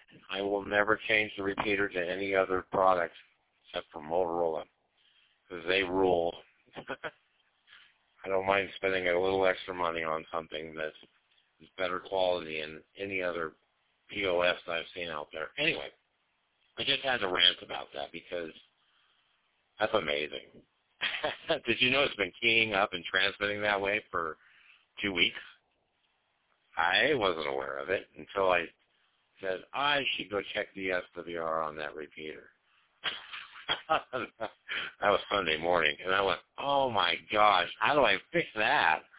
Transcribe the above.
I will never change the repeater to any other product except for Motorola because they rule. I don't mind spending a little extra money on something that's better quality than any other POS that I've seen out there. Anyway, I just had to rant about that because that's amazing. Did you know it's been keying up and transmitting that way for 2 weeks? I wasn't aware of it until I said, I should go check the SWR on that repeater. That was Sunday morning, and I went, oh my gosh, how do I fix that?